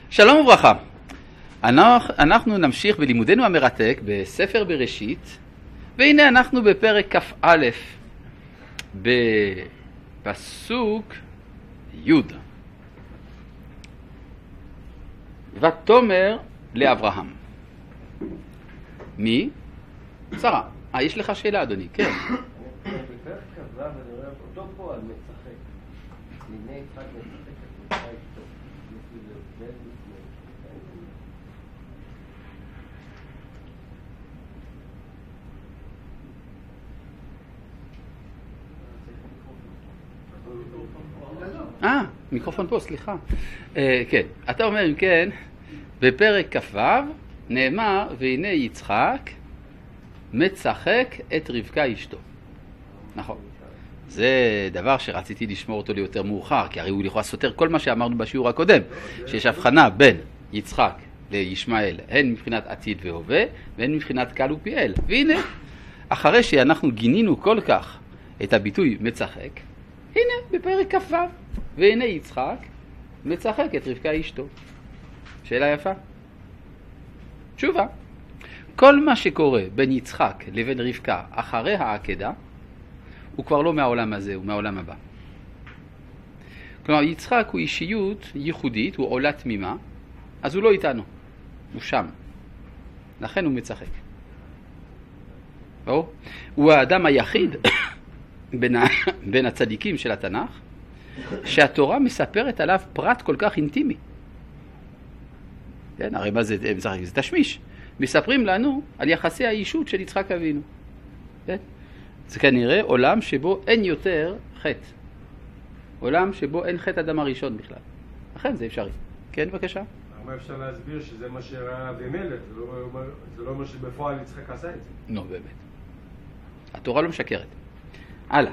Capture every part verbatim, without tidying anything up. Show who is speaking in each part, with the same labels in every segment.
Speaker 1: שלום וברכה. אנחנו נמשיך בלימודנו המרתק בספר בראשית, והנה אנחנו בפרק כ"א בפסוק י'. ותאמר לאברהם. מי? שרה. אה, יש לך שאלה אדוני, כן.
Speaker 2: בפרק כ"ו אני רואה אותו פה על מצחק. הנה יצחק מצחק את מצחק טוב.
Speaker 1: אה, מיקרופון פה, סליחה. אה, כן, אתה אומר אם כן, בפרק כ"ו נאמר, והנה יצחק מצחק את רבקה אשתו. נכון. זה דבר שרציתי לשמור אותו ליותר מאוחר, כי הרי הוא לכאורה סותר כל מה שאמרנו בשיעור הקודם, שיש הבחנה בין יצחק לישמעאל, הן מבחינת עתיד והווה, והן מבחינת קל ופיעל. והנה, אחרי שאנחנו גינינו כל כך את הביטוי מצחק, הנה בפרק כ"ו, והנה יצחק מצחק את רבקה אשתו. שאלה יפה. תשובה. כל מה שקורה בין יצחק לבין רבקה אחרי העקדה, הוא כבר לא מהעולם הזה, הוא מהעולם הבא. כלומר, יצחק הוא אישיות ייחודית, הוא עולה תמימה, אז הוא לא איתנו, הוא שם. לכן הוא מצחק. ברור? הוא האדם היחיד בין, ה... בין הצדיקים של התנ"ך, שהתורה מספרת עליו פרט כל כך אינטימי. כן, הרי מה זה, זה תשמיש. מספרים לנו על יחסי האישות של יצחק אבינו. כן? זה כנראה עולם שבו אין יותר חטא. עולם שבו אין חטא אדם הראשון בכלל. לכן זה אפשרי. כן, בבקשה.
Speaker 3: למה אפשר להסביר שזה מה שראה אבימלך? זה לא, זה לא מה שבפועל יצחק עשה את זה.
Speaker 1: לא, באמת. התורה לא משקרת. הלאה.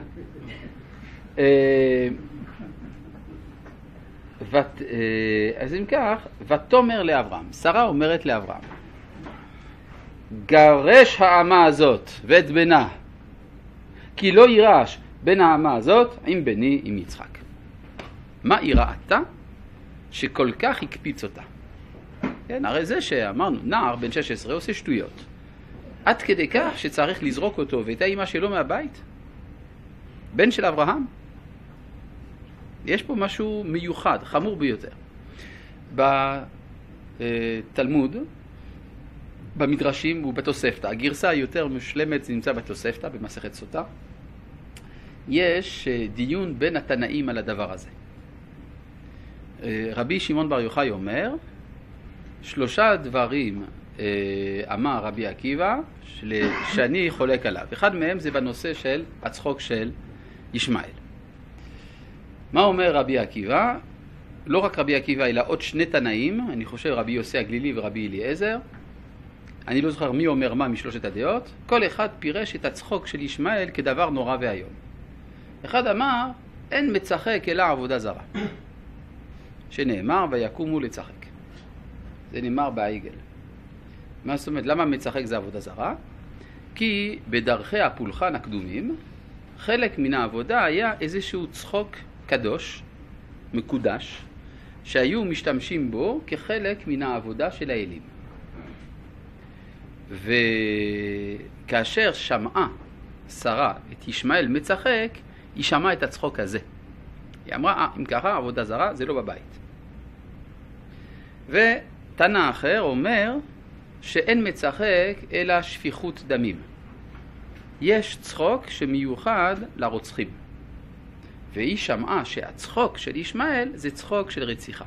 Speaker 1: אז אם כך, ותאמר לאברהם. שרה אומרת לאברהם, גרש האמה הזאת ואת בנה, כי לא יירש בין האמה הזאת עם בני עם יצחק. מה היא ראתה שכל כך הקפיץ אותה? כן, הרי זה שאמרנו, נער בן שש עשרה עושה שטויות. עד כדי כך שצריך לזרוק אותו ואת האמא שלו מהבית? בן של אברהם? יש פה משהו מיוחד, חמור ביותר. בתלמוד, במדרשים ובתוספתא, הגרסה היותר משלמת זה נמצא בתוספתא, במסכת סוטה, יש דיון בין התנאים על הדבר הזה. רבי שמעון בר יוחאי אומר, שלושה דברים אמר רבי עקיבא שאני חולק עליו. אחד מהם זה בנושא של הצחוק של ישמעאל. מה אומר רבי עקיבא? לא רק רבי עקיבא אלא עוד שני תנאים, אני חושב רבי יוסי הגלילי ורבי אליעזר. אני לא זוכר מי אומר מה משלושת הדעות. כל אחד פירש את הצחוק של ישמעאל כדבר נורא והיום. אחד אמר, אין מצחק אלא עבודה זרה. שנאמר, ויקומו לצחק. זה נאמר בעגל. מה זאת אומרת? למה מצחק זה עבודה זרה? כי בדרכי הפולחן הקדומים, חלק מן העבודה היה איזשהו צחוק קדוש, מקודש, שהיו משתמשים בו כחלק מן העבודה של האלים. וכאשר שמעה שרה את ישמעאל מצחק, היא שמעה את הצחוק הזה. היא אמרה, אה, אם ככה, עבודה זרה זה לא בבית. ותנא אחר אומר שאין מצחק אלא שפיכות דמים. יש צחוק שמיוחד לרוצחים. והיא שמעה שהצחוק של ישמעאל זה צחוק של רציחה.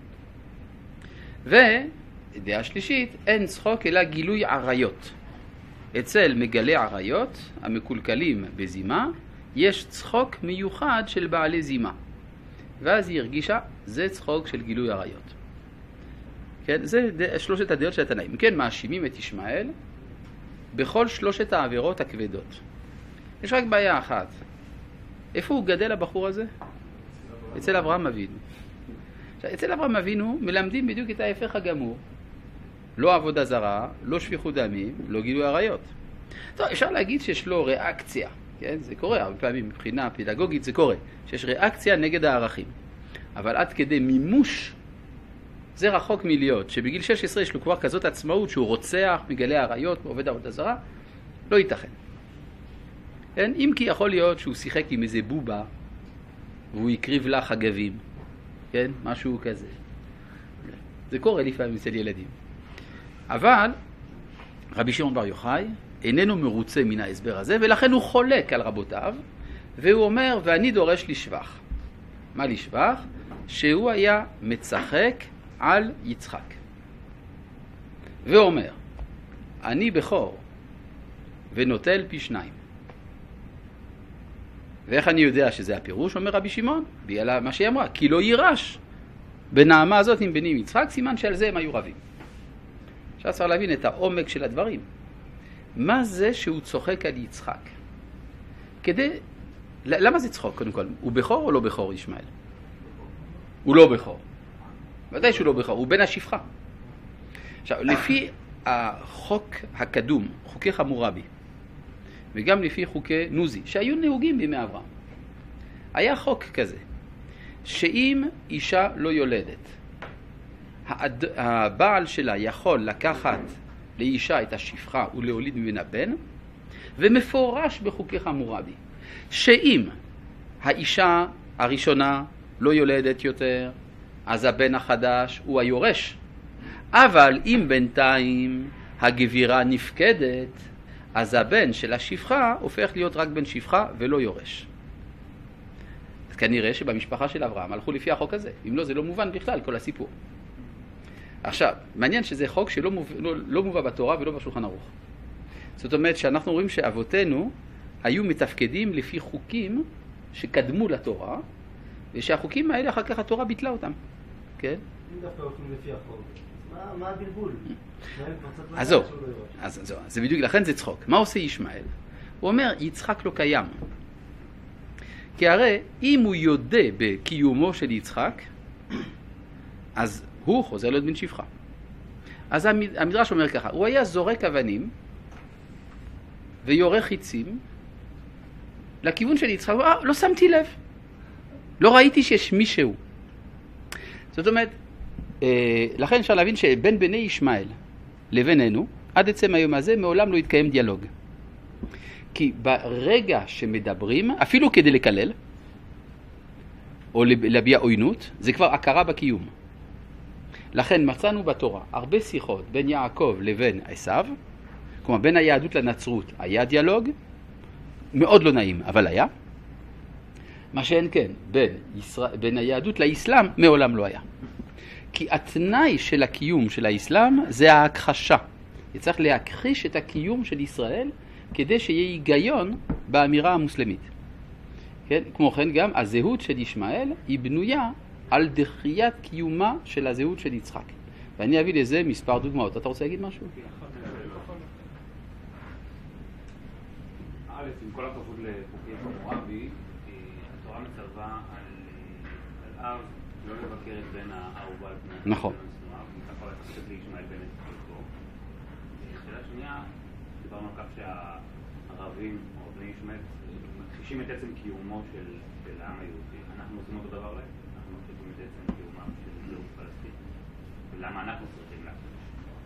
Speaker 1: ודעה שלישית, אין צחוק אלא גילוי עריות. אצל מגלי עריות, המקולקלים בזימה, יש צחוק מיוחד של בעלי זימה. ואז היא הרגישה, זה צחוק של גילוי עריות. כן, זה שלושת הדעות של התנאים. כן, מאשימים את ישמעאל בכל שלושת העבירות הכבדות. יש רק בעיה אחת. איפה הוא גדל הבחור הזה? אצל אברהם אבינו. אצל אברהם אבינו מלמדים בדיוק את ההפך הגמור. לא עבודה זרה, לא שפיכות דמים, לא גילוי עריות. טוב, אפשר להגיד שיש לו ריאקציה. כן? זה קורה, הרבה פעמים מבחינה פדגוגית זה קורה. שיש ריאקציה נגד הערכים. אבל עד כדי מימוש זה רחוק מלהיות, שבגיל שש עשרה יש לו כבר כזאת עצמאות שהוא רוצח, מגלה עריות, עובד עבודה זרה, לא ייתכן. כן? אם כי יכול להיות שהוא שיחק עם איזה בובה, והוא יקריב לה חגבים, כן? משהו כזה. זה קורה לפעמים אצל ילדים. אבל רבי שמעון בר יוחאי איננו מרוצה מן ההסבר הזה, ולכן הוא חולק על רבותיו, והוא אומר, ואני דורש לשבח. מה לשבח? שהוא היה מצחק על יצחק. ואומר, אני בכור ונוטל פי שניים. ואיך אני יודע שזה הפירוש? אומר רבי שמעון, בגלל מה שהיא אמרה, כי לא יירש בנעמה הזאת עם בני יצחק, סימן שעל זה הם היו רבים. עכשיו צריך להבין את העומק של הדברים. מה זה שהוא צוחק על יצחק? כדי... למה זה צחוק קודם כל? הוא בכור או לא בכור ישמעאל? הוא לא בכור. ודאי שהוא לא בכור, הוא בן השפחה. עכשיו, לפי החוק הקדום, חוקי חמורבי, וגם לפי חוקי נוזי, שהיו נהוגים בימי אברהם, היה חוק כזה, שאם אישה לא יולדת, הד... הבעל שלה יכול לקחת לאישה את השפחה ולהוליד ממנה בן, ומפורש בחוקי חמורבי, שאם האישה הראשונה לא יולדת יותר, אז הבן החדש הוא היורש. אבל אם בינתיים הגבירה נפקדת, אז הבן של השפחה הופך להיות רק בן שפחה ולא יורש. אז כנראה שבמשפחה של אברהם הלכו לפי החוק הזה. אם לא, זה לא מובן בכלל, כל הסיפור. עכשיו, מעניין שזה חוק שלא מובא, לא, לא מובא בתורה ולא בשולחן ערוך. זאת אומרת שאנחנו רואים שאבותינו היו מתפקדים לפי חוקים שקדמו לתורה, ושהחוקים האלה אחר כך התורה ביטלה אותם. כן?
Speaker 2: אם דווקא הולכים לפי החוק, מה, מה הבלבול?
Speaker 1: אז זהו, אז זהו, זה בדיוק, לכן זה צחוק. מה עושה ישמעאל? הוא אומר, יצחק לא קיים. כי הרי אם הוא יודע בקיומו של יצחק, אז הוא חוזר להיות בן שפחה. אז המדרש אומר ככה, הוא היה זורק אבנים ויורה חיצים לכיוון של יצחק, אה, לא שמתי לב. לא ראיתי שיש מישהו. זאת אומרת, אה, לכן אפשר להבין שבין בני ישמעאל לבינינו, עד עצם היום הזה, מעולם לא התקיים דיאלוג. כי ברגע שמדברים, אפילו כדי לקלל, או להביע עוינות, זה כבר הכרה בקיום. לכן מצאנו בתורה הרבה שיחות בין יעקב לבין עשיו, כלומר בין היהדות לנצרות היה דיאלוג, מאוד לא נעים, אבל היה. מה שאין כן, בין, ישראל, בין היהדות לאסלאם מעולם לא היה. כי התנאי של הקיום של האסלאם זה ההכחשה. צריך להכחיש את הקיום של ישראל כדי שיהיה היגיון באמירה המוסלמית. כן? כמו כן גם הזהות של ישמעאל היא בנויה על דחיית קיומה של הזהות של יצחק. ואני אביא לזה מספר דוגמאות. אתה רוצה להגיד משהו?
Speaker 4: א', עם כל הכבוד לחוקי חמורבי, התורה מצווה על אב לא לבקר את בן האהובה על פני
Speaker 1: נכון.
Speaker 4: אתה יכול לתת לישמעאל בן את חלקו. שאלה שנייה, דיברנו על כך שהערבים או בני ישמעאל מכחישים את עצם קיומו של העם היהודי. אנחנו עושים אותו דבר להם? אנחנו מכחישים את עצם קיומם של זהות פלסטין. ולמה אנחנו צריכים להכחיש?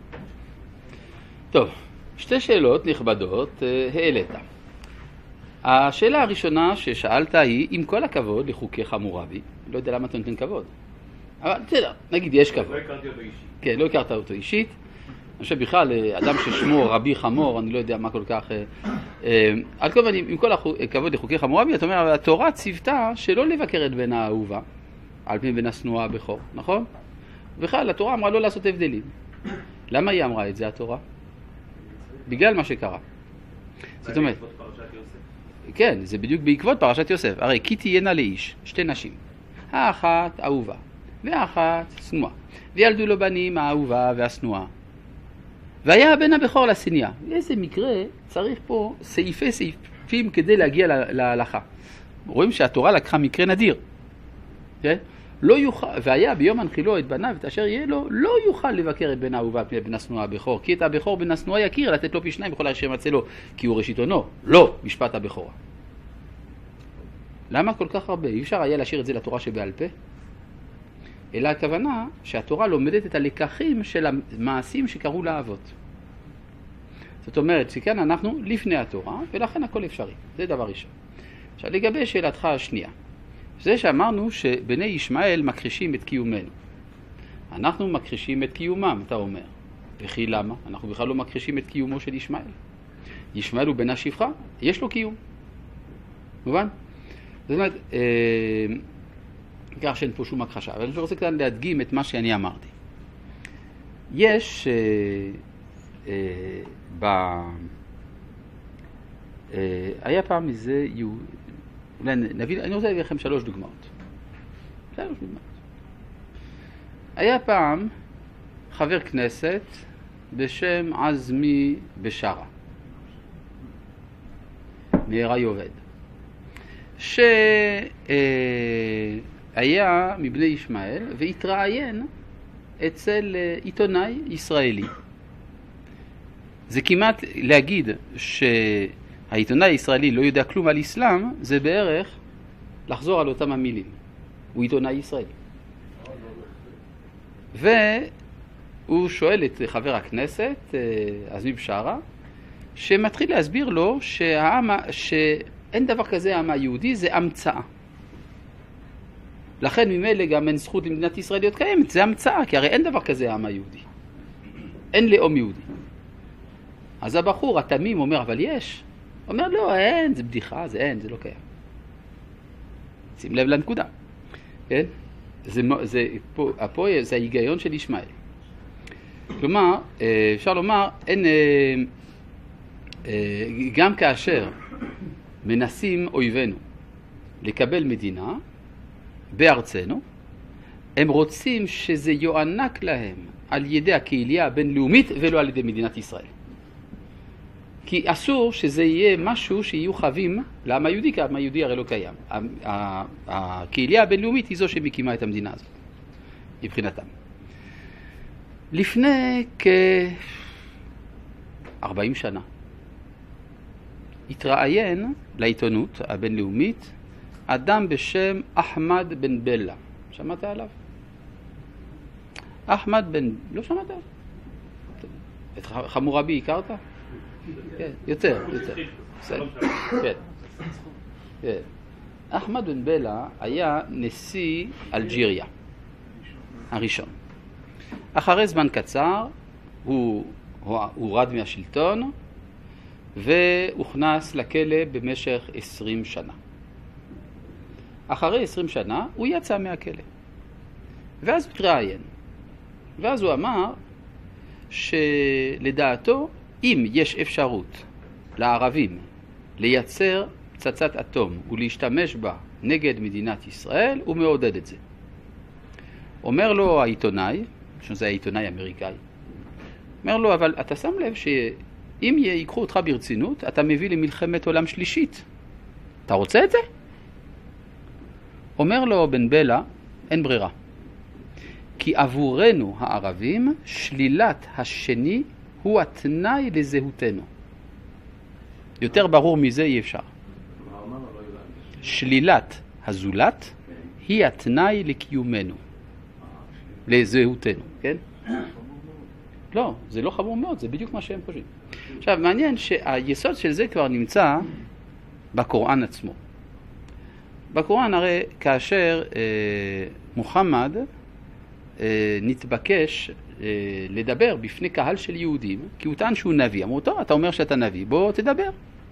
Speaker 1: טוב, שתי שאלות נכבדות העלית. השאלה הראשונה ששאלת היא, עם כל הכבוד לחוקי חמורבי, לא יודע למה אתה נותן כבוד, אבל בסדר, נגיד יש כבוד.
Speaker 4: לא הכרתי אותו אישית.
Speaker 1: כן, לא הכרת אותו אישית. אני חושב בכלל, אדם ששמו רבי חמור, אני לא יודע מה כל כך... על כל פנים, עם כל הכבוד לחוקי חמורבי, אתה אומר, התורה ציוותה שלא לבקר את בן האהובה, על פני בן השנואה הבכור, נכון? בכלל, התורה אמרה לא לעשות הבדלים. למה היא אמרה את זה, התורה? בגלל מה שקרה. זאת אומרת... כן, זה בדיוק בעקבות פרשת יוסף. הרי כי תהיינה לאיש, שתי נשים. האחת אהובה, והאחת שנואה. וילדו לו בנים האהובה והשנואה. והיה הבן הבכור לשניה. איזה מקרה צריך פה סעיפי סעיפים כדי להגיע להלכה. רואים שהתורה לקחה מקרה נדיר. כן? לא יוכל, והיה ביום הנחילו את בניו, את אשר יהיה לו, לא יוכל לבקר את בן האהובה פני בן השנואה הבכור. כי את הבכור בן השנואה יכיר, לתת לו פי שניים, בכל אשר ימצא לו, כי הוא ראשית עונו. לא, משפט הבכורה. למה כל כך הרבה? אי אפשר היה להשאיר את זה לתורה שבעל פה? אלא הכוונה שהתורה לומדת את הלקחים של המעשים שקרו לאבות. זאת אומרת שכאן אנחנו לפני התורה, ולכן הכל אפשרי. זה דבר ראשון. עכשיו, לגבי שאלתך השנייה, זה שאמרנו שבני ישמעאל מכחישים את קיומנו. אנחנו מכחישים את קיומם, אתה אומר. וכי למה? אנחנו בכלל לא מכחישים את קיומו של ישמעאל. ישמעאל הוא בן השפחה, יש לו קיום. מובן? זאת אומרת, אה, כך שאין פה שום הכחשה. אבל אני רוצה כאן להדגים את מה שאני אמרתי. יש אה, אה, ב... אה, היה פעם איזה יהוד... אולי נביא... אני רוצה להביא לכם שלוש דוגמאות. שלוש דוגמאות. היה פעם חבר כנסת בשם עזמי בשרה, מהרי עובד, שהיה מבני ישמעאל והתראיין אצל עיתונאי ישראלי. זה כמעט להגיד שהעיתונאי הישראלי לא יודע כלום על אסלאם, זה בערך לחזור על אותם המילים. הוא עיתונאי ישראלי. והוא שואל את חבר הכנסת, עזמי בשרה, שמתחיל להסביר לו שהעם, שאין דבר כזה העם היהודי, זה המצאה. לכן ממילא גם אין זכות למדינת ישראל להיות קיימת, זה המצאה, כי הרי אין דבר כזה העם היהודי. אין לאום יהודי. אז הבחור התמים אומר, אבל יש. אומר, לא, אין, זה בדיחה, זה אין, זה לא קיים. שים לב לנקודה. כן? זה, זה, פה, פה זה ההיגיון של ישמעאל. כלומר, אפשר לומר, אין, גם כאשר מנסים אויבינו לקבל מדינה בארצנו, הם רוצים שזה יוענק להם על ידי הקהילה הבינלאומית ולא על ידי מדינת ישראל. כי אסור שזה יהיה משהו שיהיו חבים לעם היהודי, כי העם היהודי הרי לא קיים. הקהילה הבינלאומית היא זו שמקימה את המדינה הזאת, מבחינתם. לפני כ-ארבעים שנה התראיין לעיתונות הבינלאומית אדם בשם אחמד בן בלה. שמעת עליו? אחמד בן... לא שמעת עליו? את חמורבי הכרת? כן, יותר, יותר. כן. כן. אחמד בן בלה היה נשיא אלג'יריה הראשון. אחרי זמן קצר הוא הורד מהשלטון והוכנס לכלא במשך עשרים שנה. אחרי עשרים שנה הוא יצא מהכלא. ואז הוא התראיין. ואז הוא אמר שלדעתו אם יש אפשרות לערבים לייצר פצצת אטום ולהשתמש בה נגד מדינת ישראל, הוא מעודד את זה. אומר לו העיתונאי, שזה העיתונאי אמריקאי, אומר לו, אבל אתה שם לב שאם ייקחו אותך ברצינות, אתה מביא למלחמת עולם שלישית. אתה רוצה את זה? אומר לו בן בלה, אין ברירה. כי עבורנו הערבים, שלילת השני הוא התנאי לזהותנו. יותר ברור מזה אי אפשר. שלילת הזולת היא התנאי לקיומנו, לזהותנו, כן? לא, זה לא חמור מאוד, זה בדיוק מה שהם חושבים. עכשיו, מעניין שהיסוד של זה כבר נמצא בקוראן עצמו. בקוראן הרי כאשר אה, מוחמד אה, נתבקש אה, לדבר בפני קהל של יהודים, כי הוא טען שהוא נביא. אמרו, טוב, אתה אומר שאתה נביא, בוא תדבר.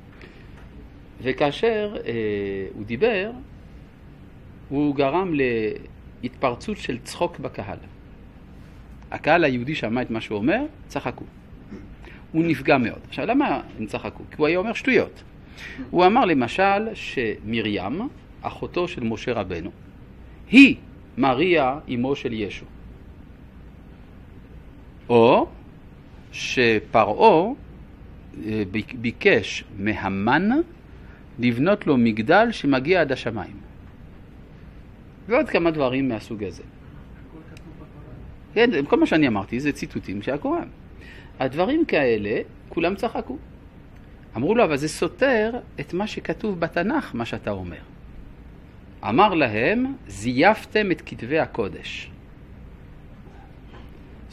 Speaker 1: וכאשר אה, הוא דיבר, הוא גרם להתפרצות של צחוק בקהל. הקהל היהודי שמע את מה שהוא אומר, צחקו. הוא נפגע מאוד. עכשיו, למה הם צחקו? כי הוא היה אומר שטויות. הוא אמר למשל שמרים, אחותו של משה רבנו, היא מריה אמו של ישו. או שפרעה ביקש מהמן לבנות לו מגדל שמגיע עד השמיים. ועוד כמה דברים מהסוג הזה. כן, כל מה שאני אמרתי זה ציטוטים של הקוראן. הדברים כאלה, כולם צחקו. אמרו לו, אבל זה סותר את מה שכתוב בתנ"ך, מה שאתה אומר. אמר להם, זייפתם את כתבי הקודש.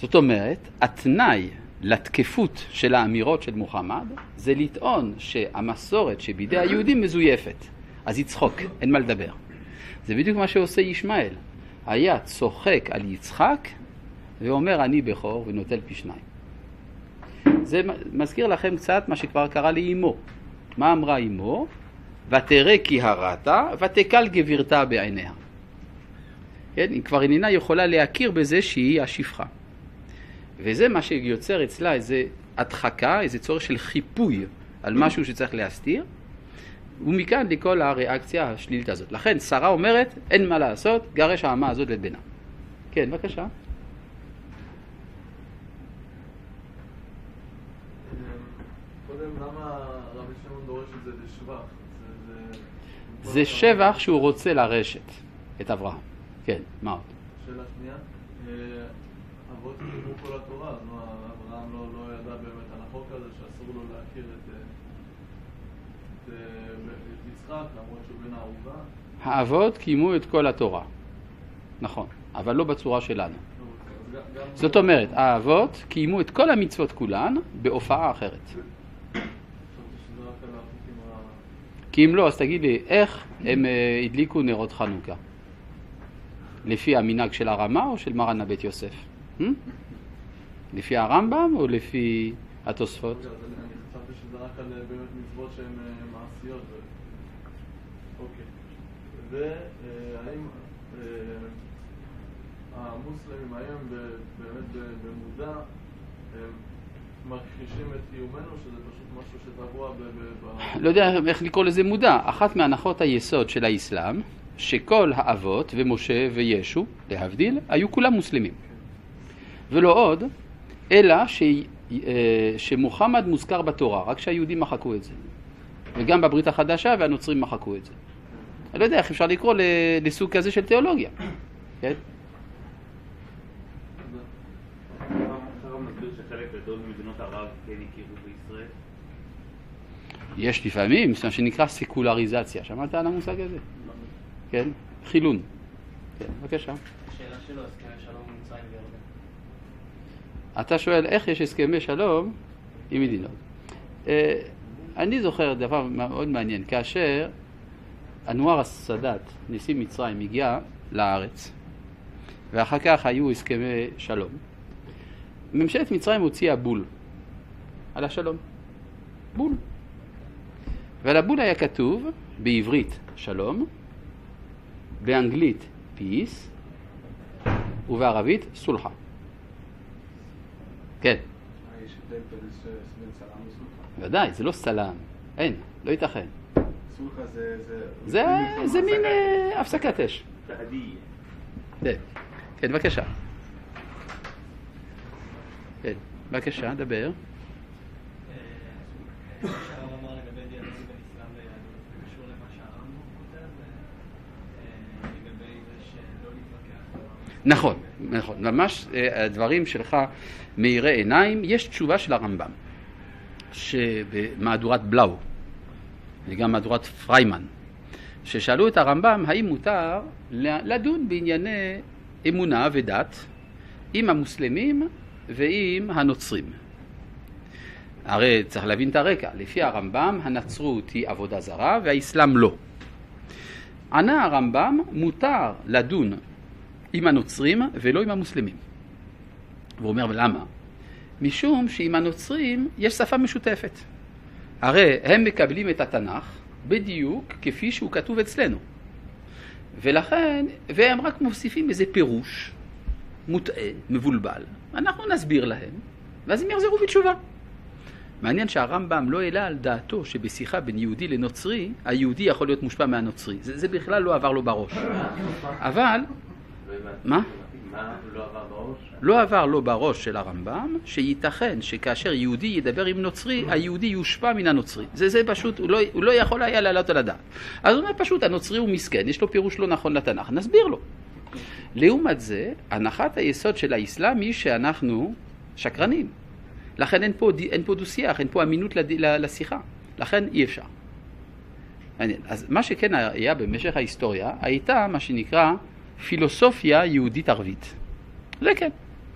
Speaker 1: זאת אומרת, התנאי לתקפות של האמירות של מוחמד זה לטעון שהמסורת שבידי היהודים מזויפת. אז יצחוק, אין מה לדבר. זה בדיוק מה שעושה ישמעאל. היה צוחק על יצחק ואומר אני בכור ונוטל פי שניים. זה מזכיר לכם קצת מה שכבר קרה לאמו. מה אמרה אמו? ותראה כי הרעת ותקל גבירתה בעיניה. כן? כבר איננה יכולה להכיר בזה שהיא השפחה. וזה מה שיוצר אצלה איזה הדחקה, איזה צורך של חיפוי על משהו שצריך להסתיר, ומכאן לכל הריאקציה השלילית הזאת. לכן שרה אומרת, אין מה לעשות, גרש האמה הזאת לבנה. כן, בבקשה.
Speaker 5: קודם, למה רבי שמעון דורש את זה לשבח?
Speaker 1: זה שבח שהוא רוצה לרשת את אברהם. כן, מה עוד?
Speaker 5: שאלה שנייה. אבות קיימו כל התורה, אז מה, אברהם לא, לא ידע באמת על החוק הזה שאסור לו להכיר את, את, את יצחק, למרות שהוא בן הערובה?
Speaker 1: האבות קיימו את כל התורה. נכון, אבל לא בצורה שלנו. זאת אומרת, האבות קיימו את כל המצוות כולן בהופעה אחרת. כי אם לא, אז תגיד לי, איך הם הדליקו נרות חנוכה? לפי המנהג של הרמה או של מרן הבית יוסף? לפי הרמב"ם או לפי התוספות?
Speaker 5: אני חשבתי שזה רק על באמת מצוות שהן מעשיות. אוקיי. והאם המוסלמים היום באמת במודע מכחישים את קיומנו, שזה פשוט משהו שטבוע ב...
Speaker 1: לא יודע איך לקרוא לזה מודע. אחת מהנחות היסוד של האסלאם, שכל האבות ומשה וישו, להבדיל, היו כולם מוסלמים. ולא עוד, אלא ש... שמוחמד מוזכר בתורה, רק שהיהודים מחקו את זה. וגם בברית החדשה והנוצרים מחקו את זה. אני לא יודע איך אפשר לקרוא לסוג כזה של תיאולוגיה. כן?
Speaker 4: עכשיו מסביר שחלק גדול ממדינות ערב כן הכירו בישראל?
Speaker 1: יש לפעמים, מה שנקרא סקולריזציה. שמעת על המושג הזה? כן? חילון. כן, בבקשה.
Speaker 2: השאלה שלו, הסכמי שלום עם מצרים וירדן.
Speaker 1: אתה שואל איך יש הסכמי שלום עם מדינות. אני זוכר דבר מאוד מעניין. כאשר אנואר הסאדאת, נשיא מצרים, הגיע לארץ, ואחר כך היו הסכמי שלום, ממשלת מצרים הוציאה בול על השלום. בול. ועל הבול היה כתוב בעברית שלום, באנגלית peace, ובערבית סולחה. כן.
Speaker 3: יש הבדל בין סלאם וסולחה?
Speaker 1: ודאי, זה לא סלאם. אין, לא ייתכן.
Speaker 3: סולחה זה...
Speaker 1: זה, זה מין אה, הפסקת אש.
Speaker 4: תהדיה.
Speaker 1: כן, כן, בבקשה. כן, בבקשה, דבר. נכון, נכון. ממש הדברים שלך מאירי עיניים. יש תשובה של הרמב"ם, שבמהדורת בלאו, וגם מהדורת פריימן, ששאלו את הרמב"ם האם מותר לדון בענייני אמונה ודת עם המוסלמים ועם הנוצרים. הרי צריך להבין את הרקע. לפי הרמב"ם הנצרות היא עבודה זרה והאסלאם לא. ענה הרמב"ם מותר לדון עם הנוצרים ולא עם המוסלמים. והוא אומר, למה? משום שעם הנוצרים יש שפה משותפת. הרי הם מקבלים את התנ"ך בדיוק כפי שהוא כתוב אצלנו. ולכן, והם רק מוסיפים איזה פירוש מוטעה, מבולבל. אנחנו נסביר להם, ואז הם יחזרו בתשובה. מעניין שהרמב"ם לא העלה על דעתו שבשיחה בין יהודי לנוצרי, היהודי יכול להיות מושפע מהנוצרי. זה, זה בכלל לא עבר לו בראש. אבל... מה?
Speaker 2: מה לא עבר בראש?
Speaker 1: לא עבר לו בראש של הרמב"ם שייתכן שכאשר יהודי ידבר עם נוצרי, היהודי יושפע מן הנוצרי. זה, זה פשוט, הוא לא, הוא לא יכול היה לעלות על הדעת. אז הוא אומר פשוט, הנוצרי הוא מסכן, יש לו פירוש לא נכון לתנ"ך, נסביר לו. לעומת זה, הנחת היסוד של האסלאם היא שאנחנו שקרנים. לכן אין פה, אין פה דו-שיח, אין פה אמינות לשיחה. לכן אי אפשר. אז מה שכן היה במשך ההיסטוריה, הייתה מה שנקרא פילוסופיה יהודית ערבית. זה כן.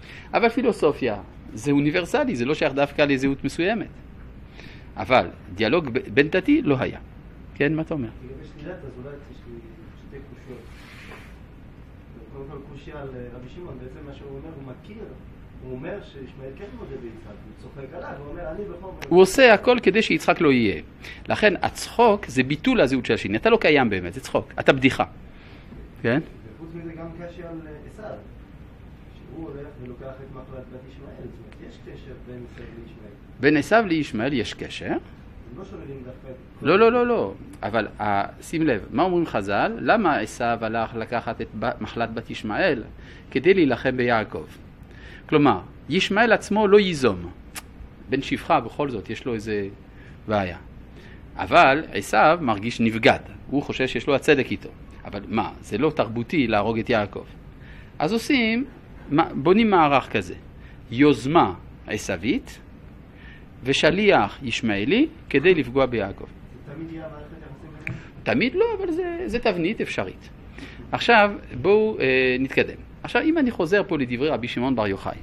Speaker 1: אבל פילוסופיה זה אוניברסלי, זה לא שייך דווקא לזהות מסוימת. אבל דיאלוג בין תתי לא היה. כן, מה אתה אומר?
Speaker 6: לגבי שלילת, אז אולי יש לי שתי קושיות. קודם כל קושיה על רבי שמעון, בעצם מה שהוא אומר, הוא מכיר, הוא אומר שישמעאל כן מודה ביצחק, הוא צוחק עליו, הוא אומר, אני בכל...
Speaker 1: הוא עושה הכל כדי שיצחק לא יהיה. לכן הצחוק זה ביטול הזהות של השני, אתה לא קיים באמת, זה צחוק, אתה בדיחה. כן?
Speaker 6: וחוץ מזה גם קשי על עשיו, שהוא הולך ולוקח את מחלת בת ישמעאל, זאת אומרת, יש קשר בין עשיו לישמעאל.
Speaker 1: בין עשיו לישמעאל יש קשר.
Speaker 6: הם לא שוללים דווקא...
Speaker 1: לא, לא, לא, לא. אבל שים לב, מה אומרים חז"ל? למה עשיו הלך לקחת את מחלת בת ישמעאל? כדי להילחם ביעקב. כלומר, ישמעאל עצמו לא ייזום. בן שפחה בכל זאת יש לו איזה בעיה. אבל עשיו מרגיש נבגד. הוא חושב שיש לו הצדק איתו. אבל מה, זה לא תרבותי להרוג את יעקב. אז עושים, בונים מערך כזה. יוזמה עשווית ושליח ישמעאלי כדי לפגוע ביעקב.
Speaker 6: תמיד יהיה המערכת יחסים ביניהם?
Speaker 1: תמיד לא, אבל זה, זה תבנית אפשרית. עכשיו, בואו אה, נתקדם. עכשיו, אם אני חוזר פה לדברי רבי שמעון בר יוחאי,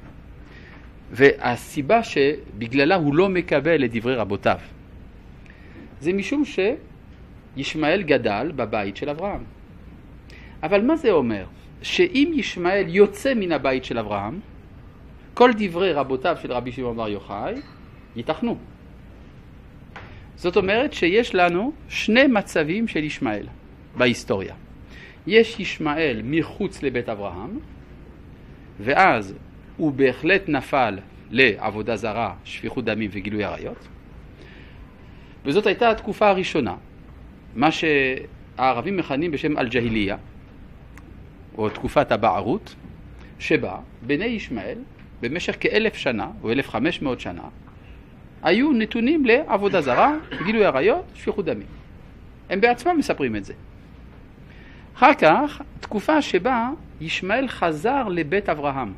Speaker 1: והסיבה שבגללה הוא לא מקבל את דברי רבותיו, זה משום שישמעאל גדל בבית של אברהם. אבל מה זה אומר? שאם ישמעאל יוצא מן הבית של אברהם, כל דברי רבותיו של רבי שמעון בר יוחאי ייתכנו. זאת אומרת שיש לנו שני מצבים של ישמעאל בהיסטוריה. יש ישמעאל מחוץ לבית אברהם, ואז הוא בהחלט נפל לעבודה זרה, שפיכות דמים וגילוי עריות. וזאת הייתה התקופה הראשונה, מה שהערבים מכנים בשם אל-ג'היליה, או תקופת הבערות, שבה בני ישמעאל במשך כאלף שנה או אלף וחמש מאות שנה היו נתונים לעבודה זרה, גילוי עריות, שפיכות דמים. הם בעצמם מספרים את זה. אחר כך, תקופה שבה ישמעאל חזר לבית אברהם.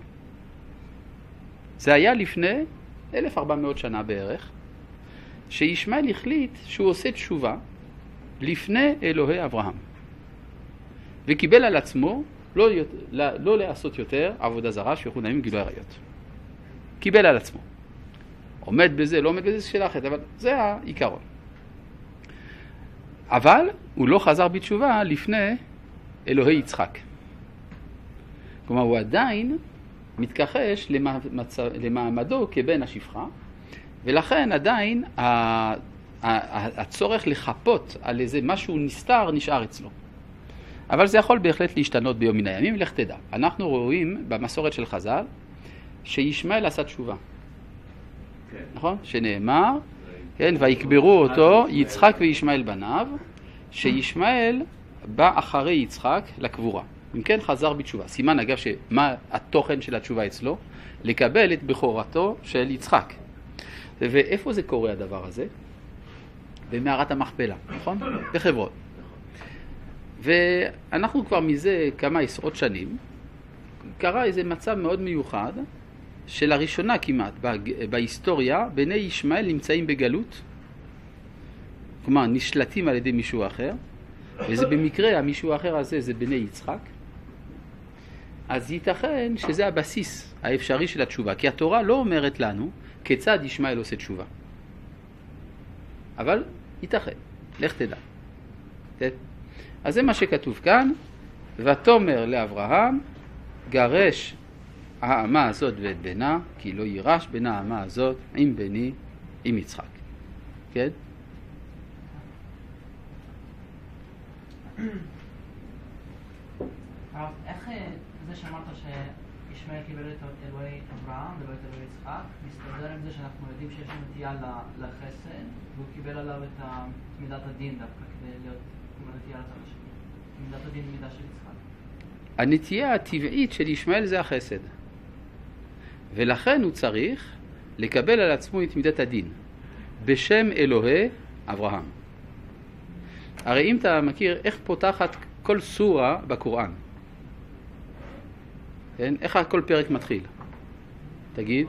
Speaker 1: זה היה לפני אלף וארבע מאות שנה בערך, שישמעאל החליט שהוא עושה תשובה לפני אלוהי אברהם. וקיבל על עצמו לא, לא, לא לעשות יותר עבודה זרה, שפיכות דמים, גילוי עריות. קיבל על עצמו. עומד בזה, לא עומד בזה, זה שאלה אחרת, אבל זה העיקרון. אבל הוא לא חזר בתשובה לפני אלוהי יצחק. כלומר, הוא עדיין מתכחש למעמדו כבן השפחה, ולכן עדיין הצורך לחפות על איזה משהו נסתר נשאר אצלו. אבל זה יכול בהחלט להשתנות ביום מן הימים, לך תדע. אנחנו רואים במסורת של חז"ל שישמעאל עשה תשובה. כן. נכון? שנאמר, כן, ויקברו אותו יצחק וישמעאל בניו, שישמעאל בא אחרי יצחק לקבורה. אם כן, חזר בתשובה. סימן אגב שמה התוכן של התשובה אצלו? לקבל את בכורתו של יצחק. ואיפה זה קורה הדבר הזה? במערת המכפלה, נכון? בחברון. ואנחנו כבר מזה כמה עשרות שנים, קרה איזה מצב מאוד מיוחד, שלראשונה כמעט בהיסטוריה, בני ישמעאל נמצאים בגלות, כלומר נשלטים על ידי מישהו אחר, וזה במקרה המישהו האחר הזה זה בני יצחק, אז ייתכן שזה הבסיס האפשרי של התשובה, כי התורה לא אומרת לנו כיצד ישמעאל עושה תשובה. אבל ייתכן, לך תדע. אז זה מה שכתוב כאן, ותאמר לאברהם, גרש האמה הזאת ואת בנה, כי לא יירש בן האמה הזאת עם בני, עם יצחק. כן?
Speaker 7: הרב, איך זה שאמרת שישמעאל קיבל את אלוהי אברהם ולא את אלוהי יצחק, מסתדר עם זה שאנחנו יודעים שיש לו נטייה לחסד, והוא קיבל עליו את מידת הדין דווקא כדי להיות נטייה לצד השני. מידת הדין מידה של יצחק.
Speaker 1: הנטייה הטבעית של ישמעאל זה החסד. ולכן הוא צריך לקבל על עצמו את מידת הדין בשם אלוהי אברהם. הרי אם אתה מכיר איך פותחת כל סורה בקוראן, כן? איך כל פרק מתחיל? תגיד.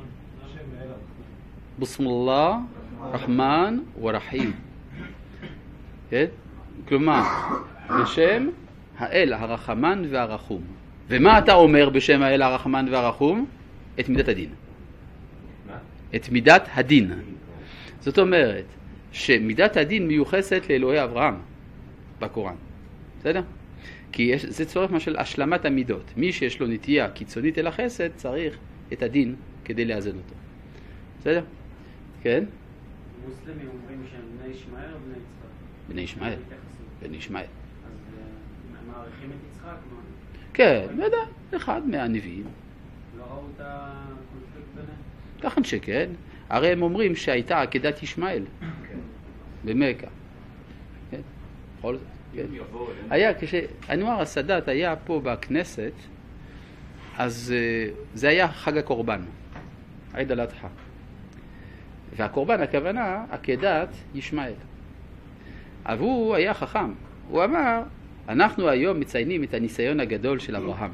Speaker 1: בסם אללה רחמן ורחים. כן? כלומר, בשם האל הרחמן והרחום. ומה אתה אומר בשם האל הרחמן והרחום? את מידת הדין.
Speaker 2: מה?
Speaker 1: את מידת הדין. זאת אומרת שמידת הדין מיוחסת לאלוהי אברהם בקוראן. בסדר? כי יש, זה צורך מה של השלמת המידות. מי שיש לו נטייה קיצונית אל החסד צריך את הדין כדי לאזן אותו. בסדר? כן?
Speaker 8: מוסלמים אומרים שהם בני ישמעאל או בני יצחק?
Speaker 1: בני ישמעאל. בני ישמעאל.
Speaker 8: אז הם מעריכים את יצחק? מה?
Speaker 1: כן, לא יודע, אחד מהנביאים.
Speaker 8: לא ראו את הקונפליקט ביניהם?
Speaker 1: לכן שכן, הרי הם אומרים שהייתה עקדת ישמעאל במכה. כן? בכל זאת. כן. היה, כשאנואר הסאדאת היה פה בכנסת, אז זה היה חג הקורבן, עיד אל-אדחא. והקורבן, הכוונה, עקדת ישמעאל. אבל הוא היה חכם. הוא אמר, אנחנו היום מציינים את הניסיון הגדול של אברהם.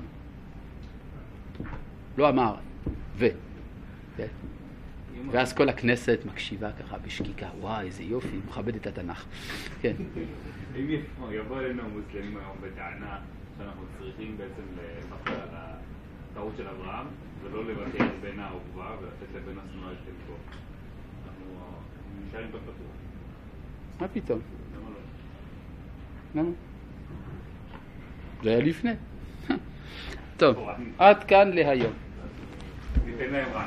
Speaker 1: לא אמר, ו. כן. ואז כל הכנסת מקשיבה ככה בשקיקה, וואי, איזה יופי, מכבד את התנ"ך. כן.
Speaker 4: אם יבוא אלינו מוסלמים היום בטענה שאנחנו צריכים בעצם לפחד על הטעות של אברהם, ולא לבקר בין העובבה ולתת לבין השנואה את חלקו. אנחנו נשארים בפתוח.
Speaker 1: מה פתאום?
Speaker 4: למה לא?
Speaker 1: למה? זה היה לפני. טוב, עד כאן להיום.
Speaker 4: ניתן להם רעיון.